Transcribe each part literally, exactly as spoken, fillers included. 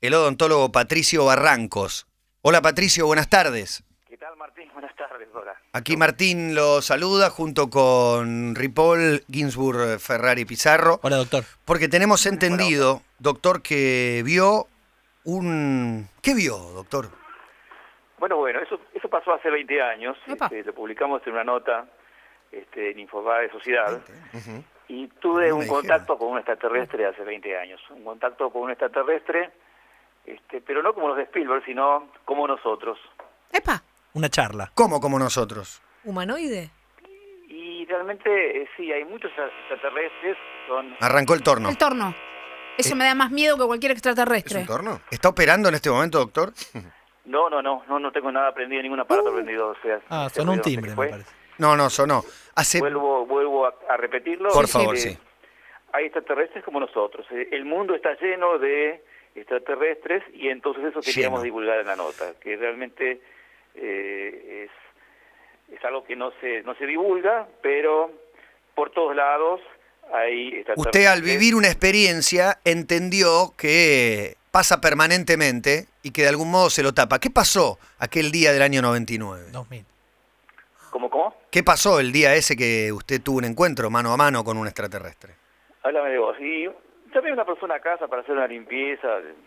el odontólogo Patricio Barrancos. Hola Patricio, buenas tardes. ¿Qué tal, Martín? Buenas tardes, hola. Aquí Martín lo saluda junto con Ripoll, Ginsburg, Ferrari, Pizarro. Hola, doctor. Porque tenemos entendido, doctor, que vio un... ¿Qué vio, doctor? Bueno, bueno, eso eso pasó hace veinte años. Este, lo publicamos en una nota este, en Infobae de Sociedad. Uh-huh. Y tuve No me un dijeron. contacto con un extraterrestre hace veinte años. Un contacto con un extraterrestre, este, pero no como los de Spielberg, sino como nosotros. ¡Epa! Una charla. ¿Cómo como nosotros? ¿Humanoide? Y realmente, eh, sí, hay muchos extraterrestres. Son Arrancó el torno. El torno. Eso Eh. me da más miedo que cualquier ¿Es extraterrestre. un torno? ¿Está operando en este momento, doctor? No, no, no, no, no tengo nada prendido, ningún aparato Uh. prendido. O sea, Ah, ese sonó un ruido, no sé timbre, qué me fue. parece. No, no, sonó. Hace... Vuelvo, vuelvo a, a repetirlo. Por Este, favor, sí. Hay extraterrestres como nosotros. Eh, El mundo está lleno de extraterrestres y entonces eso queríamos Lleno. divulgar en la nota, que realmente eh, es, es algo que no se no se divulga, pero por todos lados hay extraterrestres. Usted al vivir una experiencia entendió que pasa permanentemente y que de algún modo se lo tapa. ¿Qué pasó aquel día del año noventa y nueve? dos mil. ¿Cómo, cómo? ¿Qué pasó el día ese que usted tuvo un encuentro mano a mano con un extraterrestre? Háblame de vos. Y llamé a una persona a casa para hacer una limpieza.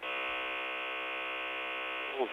Uy,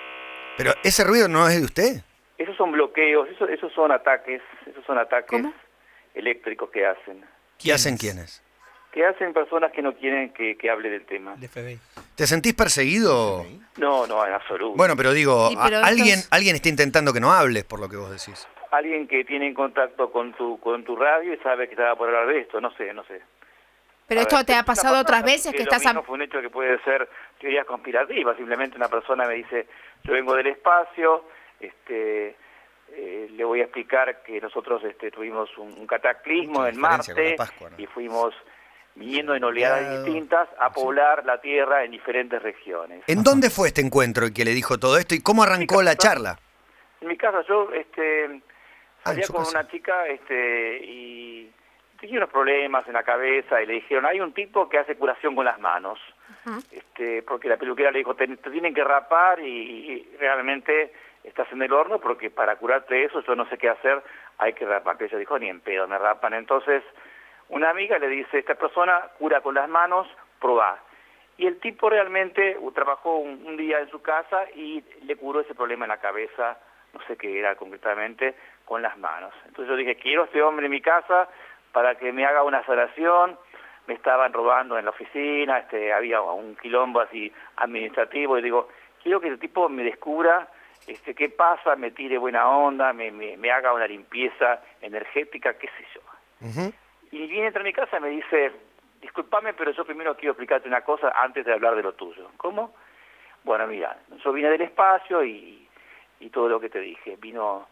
Pero ese ruido no es de usted. esos son bloqueos, esos, esos son ataques, esos son ataques ¿Cómo? eléctricos que hacen. ¿Qué hacen quiénes? Que hacen personas que no quieren que, que hable del tema. El F B I. ¿Te sentís perseguido? No, no, en absoluto. Bueno, pero digo, Sí, pero a- alguien, estos- alguien está intentando que no hables por lo que vos decís. Alguien que tiene en contacto con tu con tu radio y sabe que estaba por hablar de esto, no sé, no sé. ¿Pero A esto ver, te ha está pasado pasando otras veces que que lo estás... mismo a- fue un hecho que puede ser teorías conspirativas. Simplemente una persona me dice, yo vengo del espacio, este, eh, le voy a explicar que nosotros este, tuvimos un, un cataclismo Mucha en diferencia con Marte la Pascua, ¿no? y fuimos viniendo en oleadas Claro. distintas a poblar la Tierra en diferentes regiones. ¿En dónde fue este encuentro y que le dijo todo esto y cómo arrancó la charla? En mi casa yo este Ah, en salía su con casa. una chica este y tenía unos problemas en la cabeza y le dijeron, hay un tipo que hace curación con las manos. Ujú. Este, porque la peluquera le dijo, te, te tienen que rapar y, y realmente estás en el horno porque para curarte eso yo no sé qué hacer, hay que raparte. Ella dijo, ni en pedo me rapan. Entonces una amiga le dice, esta persona cura con las manos, probá. Y el tipo realmente uh, trabajó un, un día en su casa y le curó ese problema en la cabeza, no sé qué era concretamente, con las manos. Entonces yo dije, quiero a este hombre en mi casa para que me haga una sanación. Me estaban robando en la oficina, este, había un quilombo así administrativo, y digo, quiero que el tipo me descubra este, qué pasa, me tire buena onda, me, me, me haga una limpieza energética, qué sé yo. Ujú. Y viene entra a mi casa y me dice, discúlpame, pero yo primero quiero explicarte una cosa antes de hablar de lo tuyo. ¿Cómo? Bueno, mira, yo vine del espacio y, y todo lo que te dije. Vino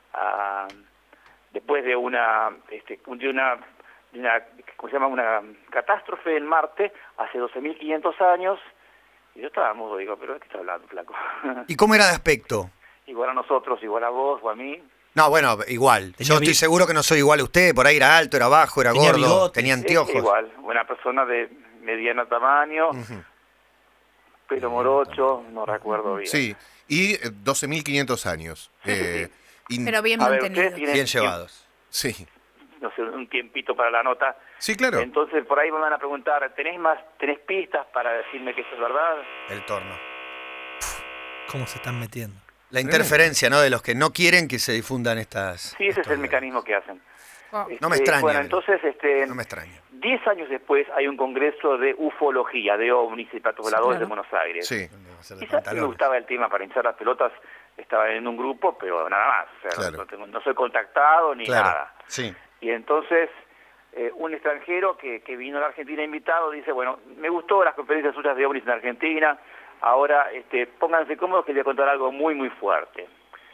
a, después de una, este, de una, de una, ¿cómo se llama? Una catástrofe en Marte hace doce mil quinientos años. Y yo estaba mudo, digo, pero ¿de qué está hablando, flaco? ¿Y cómo era de aspecto? Igual a nosotros, igual a vos o a mí. No, bueno, igual. Tenía Yo estoy bi- seguro que no soy igual a usted. Por ahí era alto, era bajo, era Tenía gordo, bigotes. tenía Es anteojos. igual, una persona de mediano tamaño, Ujú. pelo morocho, no recuerdo bien. Sí, y eh, doce mil quinientos años. Eh, in- Pero bien A ver, mantenido. ustedes tienen, Bien llevados. Sí, no sé, un tiempito para la nota. sí, claro. Entonces por ahí me van a preguntar, ¿tenés más, tenés pistas para decirme que esto es verdad? El torno. ¿Cómo se están metiendo? La Tremendo. interferencia, ¿no? De los que no quieren que se difundan estas... Sí, ese es estos- el mecanismo que hacen. Wow. No me Este, extraña, Bueno, eh. entonces, este, No me extraña. diez años después hay un congreso de ufología, de ovnis y platos Sí, voladores claro. de Buenos Aires. Sí, Hacer de Quizás sí me pantalones. gustaba el tema para hinchar las pelotas, estaba en un grupo, pero nada más. O sea, Claro. no, tengo- no soy contactado ni Claro, nada. sí. Y entonces eh, un extranjero que, que vino a la Argentina invitado dice, bueno, me gustó las conferencias suyas de ovnis en Argentina, ahora este, pónganse cómodos que le voy a contar algo muy, muy fuerte.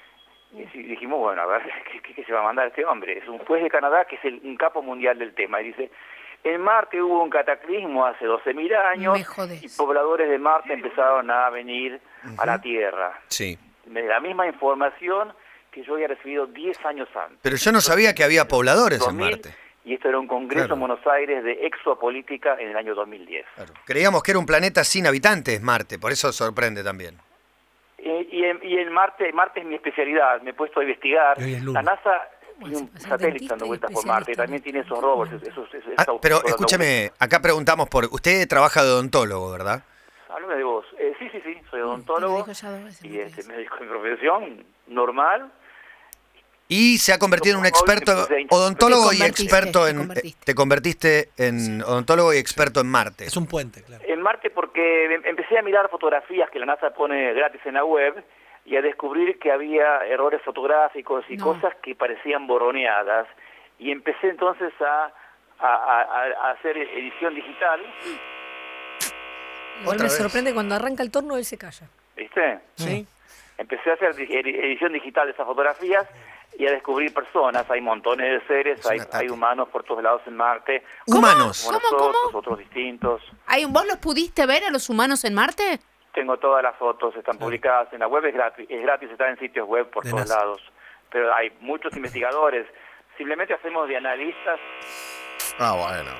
Y sí, dijimos, bueno, a ver, ¿qué, qué, qué se va a mandar este hombre? Es un juez de Canadá que es el, un capo mundial del tema. Y dice, en Marte hubo un cataclismo hace doce mil años Me jodés. y pobladores de Marte empezaron a venir a la Tierra. Sí. Me da la misma información que yo había recibido diez años antes. Pero yo no sabía que había pobladores en dos mil, Marte. y esto era un congreso Claro. en Buenos Aires de exopolítica en el año dos mil diez. Claro. Creíamos que era un planeta sin habitantes, Marte, por eso sorprende también. Eh, y, en, y en Marte, Marte es mi especialidad, me he puesto a investigar. Y hoy es Luna. La NASA ¿Cómo tiene es? un Va a ser satélite dentista dando y vueltas por Marte, especialista también en- tiene esos ¿en robots, qué esos, esos, Ah, esos pero autos escúcheme, acá preguntamos por... Usted trabaja de odontólogo, ¿verdad? Háblame de vos. Eh, sí, sí, sí, soy Te lo odontólogo dijo ya dos veces, y no este, te médico de profesión, normal. Y se ha convertido en un experto odontólogo Te y convertiste, experto te en... convertiste. Te convertiste en odontólogo y experto en Marte. Es un puente, claro. En Marte porque em- empecé a mirar fotografías que la NASA pone gratis en la web y a descubrir que había errores fotográficos y No. cosas que parecían borroneadas. Y empecé entonces a, a, a- a hacer edición digital, Igual Otra me vez. sorprende cuando arranca el torno, él se calla. ¿viste? Sí. Empecé a hacer di- edi- edición digital de esas fotografías y a descubrir personas. Hay montones de seres, Es un hay, ataque. hay humanos por todos lados en Marte, Humanos. como ¿Cómo, nosotros, cómo? otros distintos. Ay, ¿vos los pudiste ver a los humanos en Marte? Tengo todas las fotos, están publicadas en la web, es gratis, es gratis, está en sitios web por De todos NASA. lados. Pero hay muchos investigadores. Simplemente hacemos de analistas. Ah, bueno.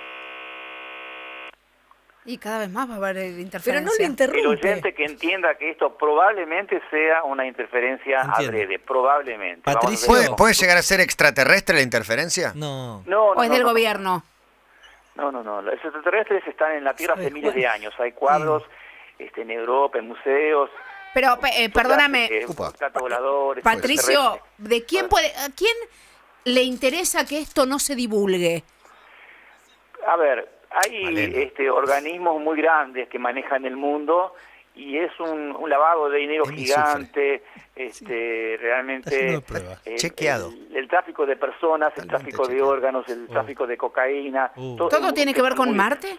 Y cada vez más va a haber eh, interferencia. Pero no le El interrumpe. oyente que entienda que esto probablemente sea una interferencia Entiendo. adrede, probablemente. Vamos a Patricio- ver ¿Puede, cómo- ¿Puede llegar a ser extraterrestre la interferencia? No. No, ¿O no, es no, del no. gobierno? No, no, no. Los extraterrestres están en la Tierra hace ¿Sabe miles de cuál? años. Hay cuadros este, en Europa, en museos. Pero, pe- eh, perdóname, Eh, Upa. platos voladores, Patricio, extraterrestres. ¿de quién puede, a quién le interesa que esto no se divulgue? A ver, hay Malena. este, organismos muy grandes que manejan el mundo y es un, un lavado de dinero Emi gigante, este, Está realmente lleno de pruebas. eh, Chequeado. El, el tráfico de personas, el Totalmente tráfico de chequeado. órganos, el Uh. tráfico de cocaína. Uh. todo ¿Todo es tiene un que ver tema con muy- Marte?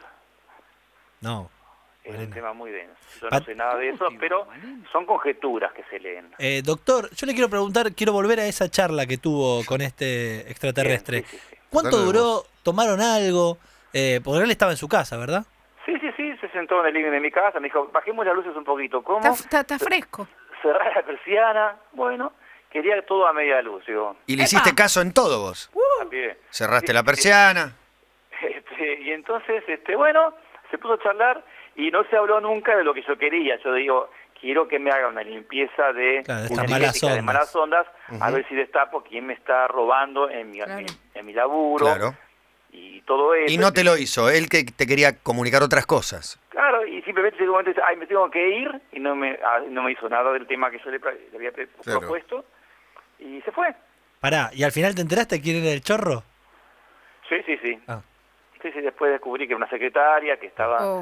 No. Es un Malena. tema muy denso. Yo Pat- no sé nada de eso, pero son conjeturas que se leen. Eh, doctor, yo le quiero preguntar, quiero volver a esa charla que tuvo con este extraterrestre. Bien, sí, sí, sí. ¿Cuánto Dale, duró? vos. ¿Tomaron algo? Eh, porque él estaba en su casa, ¿verdad? Sí, sí, sí, se sentó en el living de mi casa, me dijo, bajemos las luces un poquito. ¿Cómo? Está, está- está fresco. Cerrar la persiana. Bueno, quería todo a media luz, digo. Y le Epa. hiciste caso en todo vos. También. Cerraste la persiana. Este, y entonces, este, bueno, se puso a charlar y no se habló nunca de lo que yo quería. Yo digo, quiero que me haga una limpieza de, Claro, de estas energética, malas de ondas. malas ondas, a ver si destapo quién me está robando en mi, Claro. mi- en mi laburo Claro. y todo eso. Y no te lo hizo, él que te quería comunicar otras cosas. Claro, y simplemente llegó un momento y dice, ay, me tengo que ir, y no me, ah, no me hizo nada del tema que yo le, le había pre- Claro. propuesto, y se fue. Pará, ¿y al final te enteraste quién era el chorro? Sí, sí, sí. Ah. Sí, sí, después descubrí que era una secretaria que estaba Oh.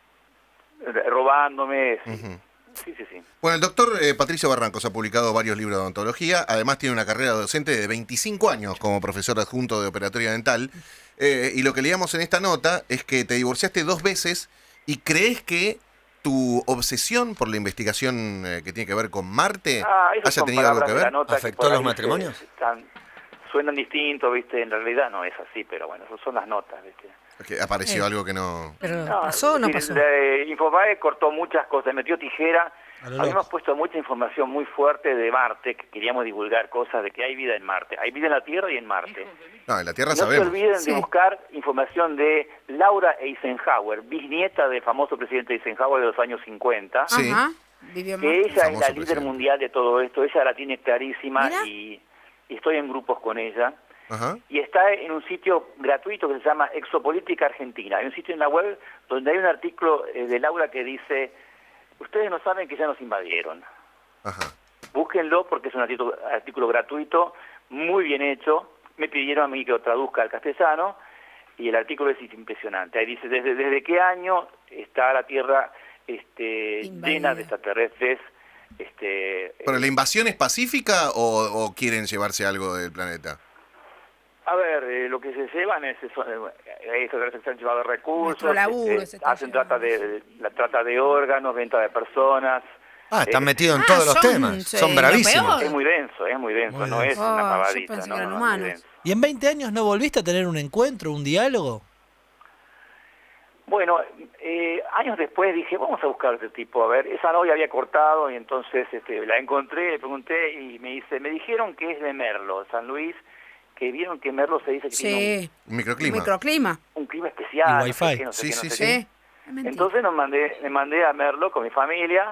eh, robándome. Sí, Ujú. sí, sí. sí. Bueno, el doctor eh, Patricio Barrancos ha publicado varios libros de odontología, además tiene una carrera docente de veinticinco años como profesor adjunto de operatoria dental, eh, y lo que leíamos en esta nota es que te divorciaste dos veces y crees que tu obsesión por la investigación eh, que tiene que ver con Marte Ah, esas haya son tenido algo palabras que de la ver. nota que ¿Afectó por los ahí matrimonios? se- están- suenan distintos, ¿viste? En realidad no es así, pero bueno, esas son las notas, ¿viste? Que apareció Eh. algo que no... Pero No, ¿pasó o no sí, pasó? la, eh, Infobae cortó muchas cosas, metió tijera. A lo Habíamos loco. puesto mucha información muy fuerte de Marte, que queríamos divulgar cosas de que hay vida en Marte. Hay vida en la Tierra y en Marte. No, en la Tierra No se sabemos. olviden Sí. de buscar información de Laura Eisenhower, bisnieta del famoso presidente Eisenhower de los años cincuenta. Sí. Ajá. Vivió en Que Marte. ella es la Famoso líder presidente. mundial de todo esto, ella la tiene clarísima Mira. y, y estoy en grupos con ella. Ajá. Y está en un sitio gratuito que se llama Exopolítica Argentina. Hay un sitio en la web donde hay un artículo eh, de Laura que dice, ustedes no saben que ya nos invadieron. Ajá. Búsquenlo porque es un artículo, artículo gratuito, muy bien hecho. Me pidieron a mí que lo traduzca al castellano y el artículo es impresionante. Ahí dice, ¿desde, desde qué año está la Tierra este, Invadida. llena de extraterrestres? Este, ¿Pero la invasión es pacífica o, o quieren llevarse algo del planeta? A ver, eh, lo que se llevan es eso, eh, extraterrestres que se han llevado recursos, Nuestro laburo este, se está hacen llevando. trata de, de- la trata de órganos, venta de personas. Ah, están Eh, metidos en Ah, todos los son, temas. sí, Son lo bravísimos. peor. Es muy denso, es muy denso, Muy no denso. es una Oh, yo pavadita, pensé no, que eran no, es muy humanos. denso. ¿Y en veinte años no volviste a tener un encuentro, un diálogo? Bueno, eh, años después dije, vamos a buscar a este tipo, a ver, esa novia había cortado y entonces este, la encontré, le pregunté y me dice, me dijeron que es de Merlo, San Luis, que vieron que Merlo se dice que tiene Sí. Un microclima. Microclima. un, un clima especial. Y no sé wifi. qué, no sé Sí, qué, no sí, sé sí. qué. Sí. Es mentira. Entonces nos mandé, me mandé a Merlo con mi familia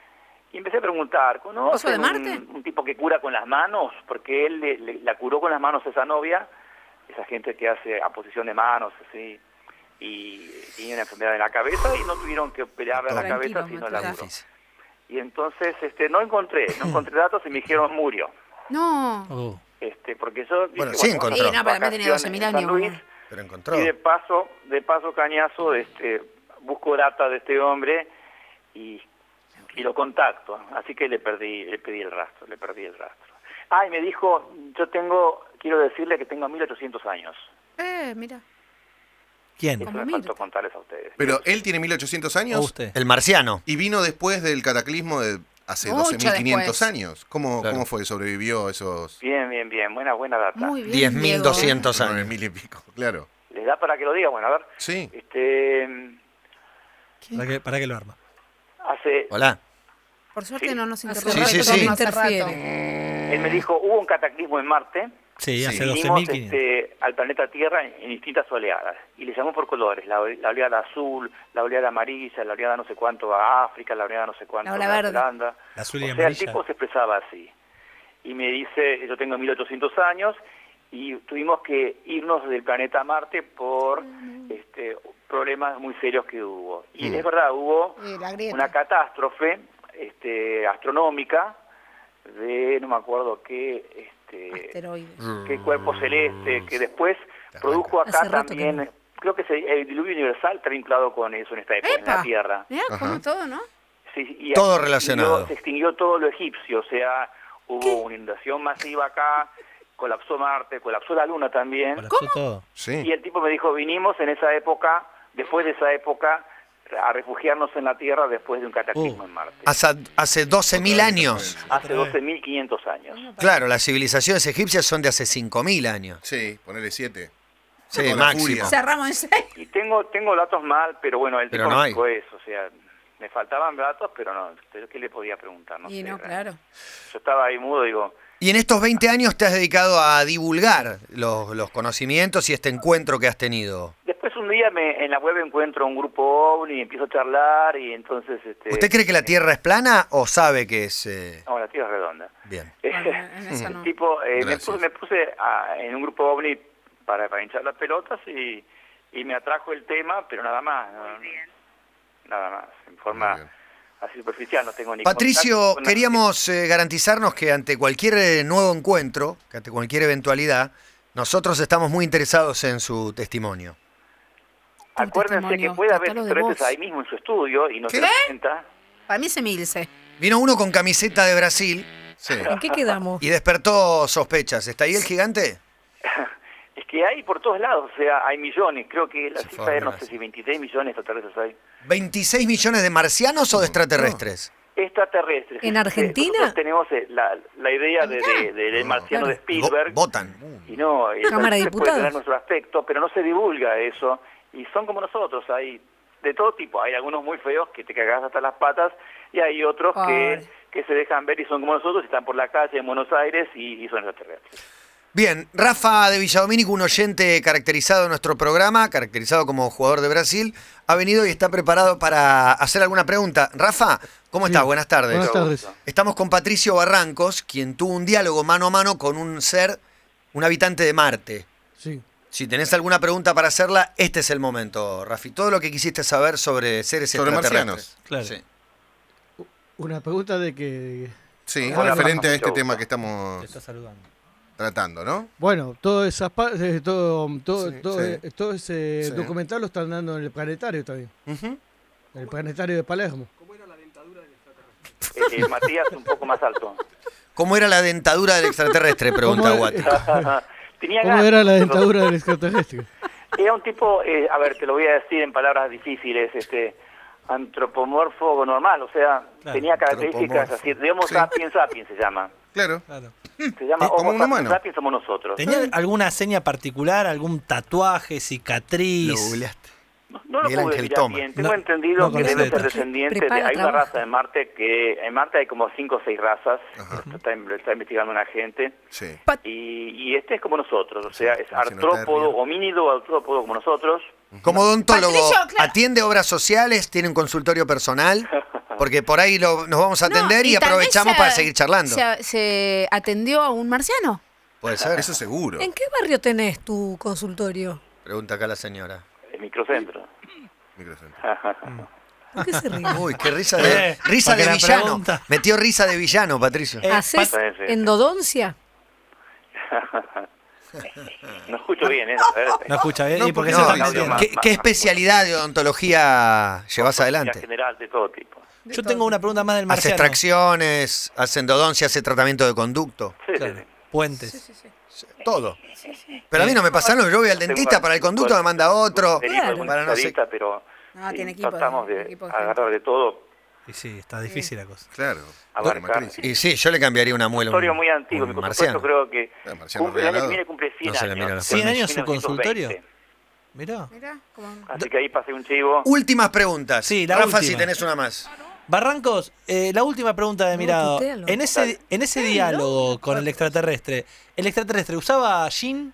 y empecé a preguntar, ¿conocen ¿Eso de Marte? Un, un tipo que cura con las manos? Porque él le, le- la curó con las manos a esa novia, esa gente que hace aposición de manos, así, y tenía una enfermedad en la cabeza y no tuvieron que operarle la Tranquilo, cabeza, sino la Matías. curó. Difícil. Y entonces este no encontré, no encontré datos y me dijeron murió. No. Oh. Este, porque yo dije, Bueno, sí encontró. Sí, no, pero me tenía doce mil en San años, Luis, boludo. Pero encontró. y de paso, de paso cañazo, este, busco data de este hombre y, y lo contacto. Así que le perdí, le pedí el rastro, le perdí el rastro. Ah, y me dijo, yo tengo, quiero decirle que tengo mil ochocientos años. Eh, mira. ¿Quién? Eso Como me Mirta. faltó contarles a ustedes. Pero él tiene mil ochocientos ¿O años usted? El marciano. y vino después del cataclismo de hace Mucho doce mil quinientos después. años. ¿Cómo, Claro. ¿Cómo fue? ¿Sobrevivió esos Bien, bien, bien, buena, buena data. Muy bien. diez mil Diego. doscientos nueve años. mil y pico? Claro. ¿Les da para que lo diga? Bueno, a ver. Sí. Este, ¿Para qué, ¿Para qué lo arma? hace, Hola. Por suerte Sí. no nos Sí, interrumpe. sí, sí. Hace rato. él me dijo, hubo un cataclismo en Marte. Sí, Sí. hace doce Vinimos mil quinientos. este, al planeta Tierra en, en distintas oleadas y le llamó por colores, la, la oleada azul, la oleada amarilla, la oleada no sé cuánto a África, la oleada no sé cuánto La a ola Nueva verde. Zelanda. La azul y O sea, el amarilla. tipo se expresaba así. Y me dice, yo tengo mil ochocientos años y tuvimos que irnos del planeta Marte por este, problemas muy serios que hubo. Y Mm. es verdad, hubo Sí, la grieta. una catástrofe este, astronómica de, no me acuerdo qué, este, Asteroides. qué cuerpo celeste, que después produjo acá Hace rato que también, no. creo que se- el diluvio universal está vinculado con eso en esta época, en la ¡Epa! Tierra. Mirá, Ajá. como todo, ¿no? Sí, y Todo se relacionado. extinguió- Se extinguió todo lo egipcio, o sea, hubo una inundación masiva acá, colapsó Marte, colapsó la Luna también. Colapsó todo. Sí. Y el tipo me dijo, vinimos en esa época, después de esa época, a refugiarnos en la Tierra después de un cataclismo Uh. en Marte. Hace, hace doce mil años. Hace doce mil quinientos años. Claro, las civilizaciones egipcias son de hace cinco mil años. Sí, ponele siete. Sí, Con la máximo. furia. Cerramos en seis. Y tengo tengo datos mal, pero bueno, el Pero tipo no me hay. dijo eso, o sea, me faltaban datos, pero no, pero ¿qué le podía preguntar? No Y sé, no, realmente. claro. Yo estaba ahí mudo, digo, Y en estos veinte años te has dedicado a divulgar los, los conocimientos y este encuentro que has tenido. después un día me, en la web encuentro un grupo OVNI y empiezo a charlar y entonces... Este, ¿Usted cree que la Tierra es plana o sabe que es...? eh, No, la Tierra es redonda. Bien. Bueno, en esa no. tipo, eh, me Gracias. puse, me puse a- en un grupo OVNI para, para hinchar las pelotas y, y me atrajo el tema, pero nada más. ¿no? Nada más, en Muy forma bien. así superficial, no tengo ni Patricio, contacto con nadie. queríamos eh, garantizarnos que ante cualquier eh, nuevo encuentro, que ante cualquier eventualidad, nosotros estamos muy interesados en su testimonio. Tu Acuérdense testimonio, que puede haber tratalo de extraterrestres vos. ahí mismo en su estudio y no ¿Qué? se da cuenta. Para mí es Emilce. Vino uno con camiseta de Brasil Sí. ¿En qué quedamos? y despertó sospechas. ¿Está ahí el gigante? Es que hay por todos lados, o sea, hay millones. Creo que la Se fue cifra es, no arriba, sé sí. si veintitrés millones de extraterrestres hay. ¿veintiséis millones de marcianos o de extraterrestres? Extraterrestres. ¿En Eh, Argentina? Nosotros tenemos eh, la, la idea de, de- de- del marciano de Vo- Spielberg. Votan. Y no, el Cámara de extraterrestre puede Diputados. tener nuestro aspecto, pero no se divulga eso. Y son como nosotros, hay de todo tipo. Hay algunos muy feos que te cagás hasta las patas y hay otros que, Pobre. que se dejan ver y son como nosotros y están por la calle en Buenos Aires y, y son extraterrestres. Bien, Rafa de Villadomínico, un oyente caracterizado en nuestro programa, caracterizado como jugador de Brasil, ha venido y está preparado para hacer alguna pregunta. Rafa, ¿cómo estás? Buenas tardes. Buenas tardes. Estamos con Patricio Barrancos, quien tuvo un diálogo mano a mano con un ser, un habitante de Marte. Sí. Si tenés alguna pregunta para hacerla, este es el momento, Rafi. Todo lo que quisiste saber sobre seres Sobre extraterrestres. Claro. Sí. Una pregunta de que, Sí, Hola, referente a Rafa, este mucho tema gusto. que estamos Te está saludando. tratando, ¿no? bueno, todas esas pa- eh, todo, todo, Sí, todo, sí. eh, todo ese Sí. documental lo están dando en el planetario también. Ujú. En el planetario de Palermo. Eh, eh, Matías un poco más alto. ¿Cómo era la dentadura del extraterrestre? Pregunta ¿Cómo- Guati. Tenía ¿Cómo ganas, era la pero- dentadura del extraterrestre? Era un tipo, eh, a ver, te lo voy a decir en palabras difíciles, este antropomorfo normal, o sea, Claro, tenía características antropomorfo. así, de Homo Sí. sapiens sapiens se llama. Claro. Claro. Se llama Eh, como Homo un sapiens humano. sapiens somos nosotros. ¿Tenía alguna seña particular, algún tatuaje, cicatriz? Lo googleaste. No, no lo Miguel puedo Ángel decir Toma. bien. Tengo No, entendido no con que las debe ser letras. descendiente de... Prepara Hay una trabajo. raza en Marte que... En Marte hay como cinco o seis razas. Ajá. Está, lo está investigando una gente. Sí. Y, y este es como nosotros. O sea, es Marciano artrópodo, Terrier. homínido, artrópodo como nosotros. Como odontólogo, Patricio, claro. ¿atiende obras sociales? ¿Tiene un consultorio personal? Porque por ahí lo- nos vamos a atender No, y, tal vez aprovechamos se- para seguir charlando. Se, se atendió a un marciano. Puede ser. Eso seguro. ¿En qué barrio tenés tu consultorio? Pregunta acá la señora. El microcentro. Microcentro. ¿Por qué se ríe? Uy, qué risa de, Eh, risa porque de la villano. pregunta- Metió risa de villano, Patricio. Eh, ¿Haces Pat- sí, sí. endodoncia? No escucho bien, ¿eh? A ver, No escucha bien. No, ¿Y por qué porque se no, está no, diciendo? no, ¿Qué, qué especialidad de odontología llevas en adelante? general, de todo tipo. Yo tengo una pregunta más del ¿Hace marciano. extracciones, hace endodoncia, hace tratamiento de conducto? Sí, Claro, sí, sí. Puentes. Todo. Pero a mí no me pasa nada, yo voy al dentista para el conducto, me manda otro. Tenemos Claro. algún Para no sé- especialista, pero No, sí, tiene equipo, tratamos de equipo de gente. agarrar de todo. Y sí, está difícil la cosa. Claro. Abarcar. Crisis. Y sí, yo le cambiaría una muela. a un- Consultorio muy antiguo, un mi marciano. consultorio creo que Ah, marciano cumple, el año que regalado. viene cumple cien No se le mira años. los ¿cien años su mil novecientos consultorio? veinte. Mirá. Mirá, como- Así que ahí pasé un chivo. Últimas preguntas. Sí, la Rafa, si última. tenés una más. Barrancos, eh, la última pregunta de No, Mirado. tutealo. En ese, en ese diálogo con el extraterrestre, ¿el extraterrestre usaba jean?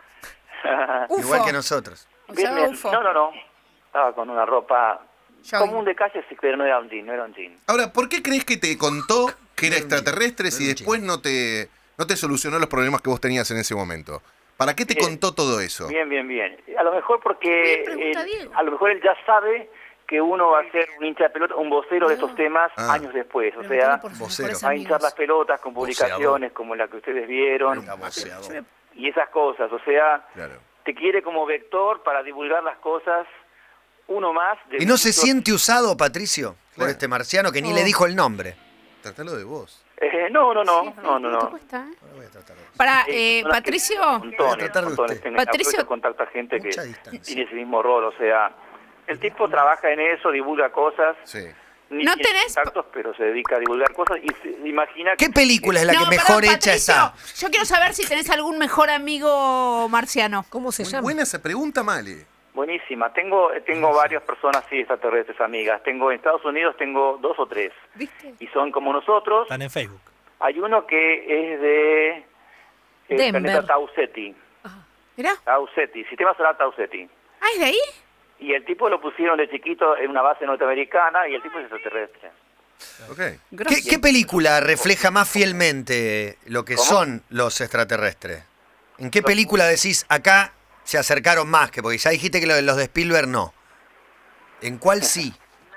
Ufo. Igual que nosotros. O Bien, sea, bien. ufo. No, no, no. Estaba con una ropa Jogging. común de calle, sí, pero no era un jean, no era un jean. Ahora, ¿por qué crees que te contó que era extraterrestre si después no te, no te solucionó los problemas que vos tenías en ese momento? ¿Para qué te Bien. contó todo eso? Bien, bien, bien. A lo mejor porque Bien, pregunta él- Diego. a lo mejor él ya sabe que uno va a ser un hincha de pelota, un vocero de estos temas Ah. años después. O Preguntale sea, por sus vocero. mejores va a hinchar amigos. las pelotas con publicaciones como la que ustedes vieron y esas cosas. O sea, Claro. te quiere como vector para divulgar las cosas, uno más. De ¿Y no se muchos- siente usado, Patricio, por Claro. este marciano que ni Oh. le dijo el nombre? Tratalo de vos. Eh, no, no, no, Sí, no, no, ¿cuánto no. cuesta, eh? Para, eh, Personas que- Patricio, montones, Voy a tratar de montones. usted. Tengo- Patricio- aprovecho contacto a gente que Mucha distancia. tiene ese mismo rol, o sea, el tipo trabaja en eso, divulga cosas, Sí. ni No tiene tenés- contactos, pero se dedica a divulgar cosas y se imagina ¿Qué película es la no, que mejor perdón, hecha Patricio, está? yo quiero saber si tenés algún mejor amigo marciano. ¿Cómo se Muy llama? buena esa pregunta, Male. Buenísima, tengo tengo varias personas sí extraterrestres amigas, tengo en Estados Unidos tengo dos o tres ¿Viste? y son como nosotros. Están en Facebook. Hay uno que es de el Denver. planeta Tau Ceti, Mirá. Tau Ceti, sistema solar Tau Ceti. Ah, ¿es de ahí? Y el tipo lo pusieron de chiquito en una base norteamericana y el tipo es extraterrestre. Ok. ¿Qué, qué película refleja más fielmente lo que ¿Cómo? son los extraterrestres? ¿En qué película decís acá se acercaron más? Que porque ya dijiste que lo de los de Spielberg no. ¿En cuál sí?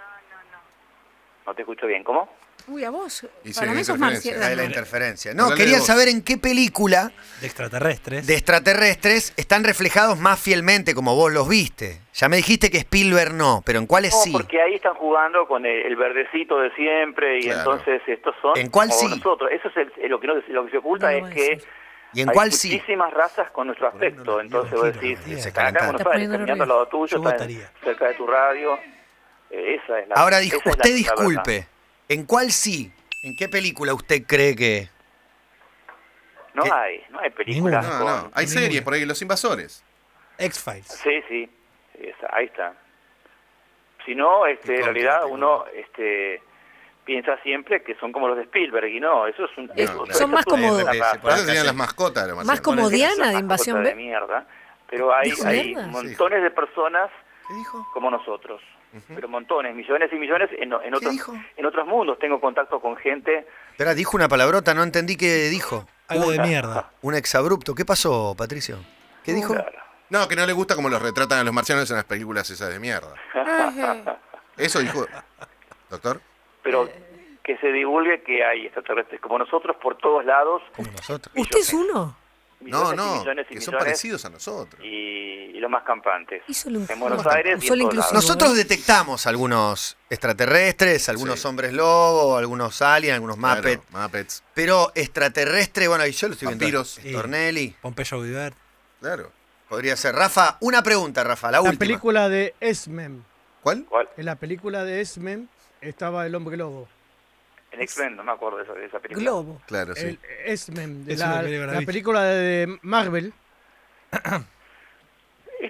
No te escucho bien, ¿cómo? Uy, a vos. Y Para sí, mí sos interferencia. La de la marciano. interferencia. No, Hablale quería de vos. saber en qué película De extraterrestres. de extraterrestres están reflejados más fielmente como vos los viste. Ya me dijiste que Spielberg no, pero ¿en cuáles No, sí? porque ahí están jugando con el, el verdecito de siempre y Claro. entonces estos son ¿En cuál como sí? nosotros. Eso es el- lo que no, lo que se oculta No lo es voy a que decir. ¿Y en hay cuál sí? muchísimas razas con nuestro aspecto. Entonces vos decís, quiero, se están acá en calentaron. Buenos Está Aires, poniendo caminando al nervioso. lado tuyo, Yo están votaría. cerca de tu radio. Eh, esa es la Ahora, dijo, esa es la- usted la disculpe, verdad. ¿en cuál sí? ¿En qué película usted cree que...? No ¿Qué? hay, no hay películas No, con... no. Hay Ninguna. series por ahí, Los Invasores. X-Files. Sí, sí, esa- ahí está. Si no, este, en contra, realidad te uno este, piensa siempre que son como los de Spielberg y no, eso es un... No, eso- claro. eso Son más es una como- raza. Sí, Por Por eso acá serían sí. las mascotas. los Más marcianos. como Son Diana de una Invasión cosa de B. mierda, pero hay, ¿Dijo hay mierda? montones de personas ¿Qué dijo? como nosotros, pero montones, millones y millones en, en otros dijo? en otros mundos. Tengo contacto con gente. Espera, dijo una palabrota, no entendí qué dijo. Algo de Una. mierda. Un exabrupto. ¿Qué pasó, Patricio? ¿Qué dijo? Claro. No, que no le gusta como los retratan a los marcianos en las películas esas de mierda. Eso dijo. ¿Doctor? Pero que se divulgue que hay extraterrestres como nosotros por todos lados, Como nosotros. ¿Usted es uno? No, millones y no. millones y Que son millones, parecidos a nosotros. y, y los más campantes. Hizo el En Buenos inclusivo. Aires y Usó en el todos lados. inclusivo. Nosotros detectamos algunos extraterrestres, algunos Sí. hombres lobo, algunos aliens, algunos Claro, Muppets. Muppets. Pero extraterrestre, bueno, y yo lo estoy viendo. Vampiros. Tornelli. Pompeyo Viver. Claro. Podría ser. Rafa, una pregunta, Rafa, la La última. película de X-Men. ¿Cuál? ¿Cuál? En la película de X-Men estaba el hombre lobo. En X-Men, no me acuerdo de esa, de esa película. Globo. Claro, sí. El X-Men. De Eso la, me quería la maravilla. película de Marvel. Estoy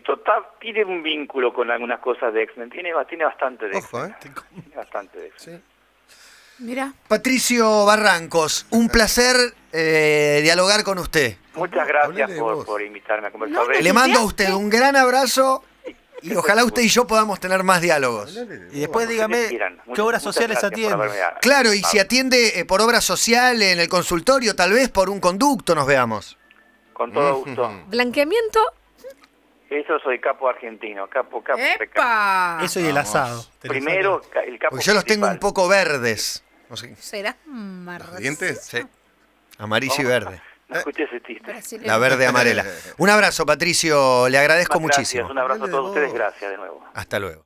total, tiene un vínculo con algunas cosas de X-Men, tiene, tiene bastante de Ojo, X-Men. ¿eh? Tiene bastante de X-Men. Sí. Mira. Patricio Barrancos, un placer eh, dialogar con usted. Muchas gracias Hablale de por, vos. por invitarme a conversar No, de no, esto. Le mando a usted un gran abrazo y ojalá usted y yo podamos tener más diálogos. Y después Cuando dígame, ustedes quieran. ¿qué Muchas- obras muchas sociales gracias por atiende? haberme- Claro, y si Ah, atiende eh, por obra social en el consultorio, tal vez por un conducto nos veamos. Con todo gusto. ¿Blanqueamiento? Eso soy capo argentino, capo, capo. de capo. ¡Epa! Eso y el Vamos. asado. ¿Te lo Primero, sacan? ca- el capo Porque yo los tengo un principal. poco verdes. No sé, ¿Será ¿Los marrón? dientes? sí. Amarillo y verde. No escuché ese chiste. La verde amarela. Un abrazo, Patricio. Le agradezco Muchas muchísimo. gracias, un abrazo a Hablale de todos ustedes, vos. gracias de nuevo. Hasta luego.